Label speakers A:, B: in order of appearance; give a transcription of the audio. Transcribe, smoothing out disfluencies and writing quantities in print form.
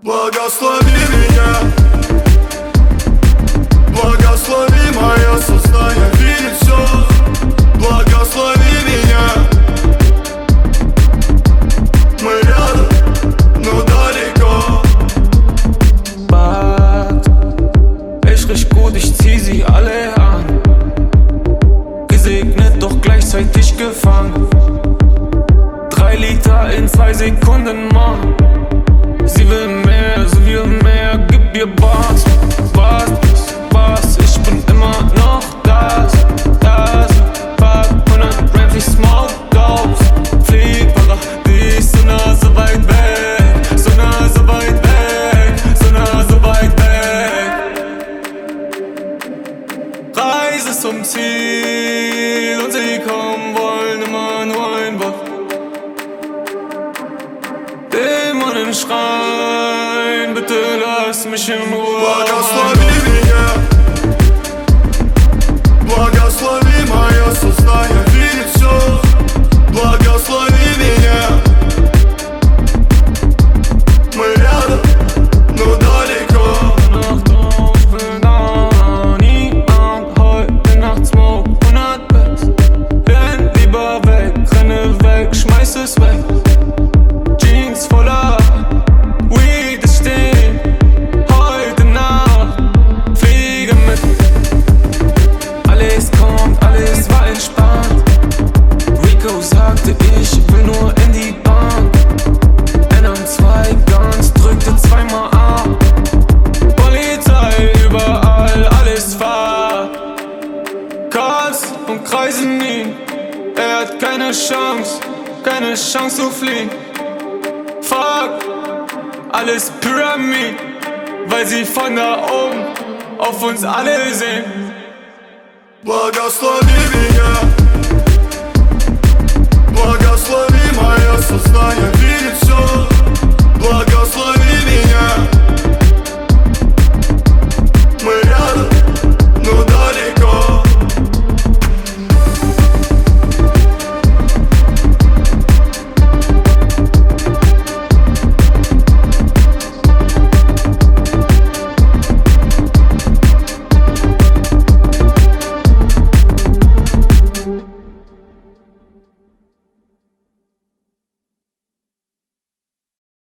A: Благослови меня, благослови мое сознание, видит все. Благослови меня. Мы рядом, но далеко.
B: Bad, ich riech gut, ich zieh sie alle an. Gesegnet, doch gleichzeitig gefangen. 3 Liter in 2 Sekunden, Mann. Sie will mehr, sie will mehr, gib ihr was, ich bin immer noch das, pack 100 Grams, ich smoke Ghost, flieg Paradies, so nah, so weit weg, so nah, so weit weg, so nah, so weit weg. Reise zum Ziel und sie kommen wollen immer nur ein Wort. Dämonen schreien, bitte lass mich in Ruhe.
A: Благослови меня, благослови мое сознание, видит все. Благослови меня. Мы рядом, но далеко.
B: Nacht auf, ich bin da, niemand heute Nacht smoke 100 Packs. Renn lieber weg, renne weg, schmeiß es weg. Jeans voller Weed, es steht heute Nacht, fliege mit. Alles kommt, alles war entspannt. Rico sagte, ich will nur in die Bahn. NM2 ganz, drückte zweimal A. Polizei überall, alles fahr. Cars und kreisen ihn. Er hat keine Chance zu fliehen. Fuck, alles Pyramid, weil sie von da oben auf uns alle sehen.
A: Благослови меня, благослови мое сознание,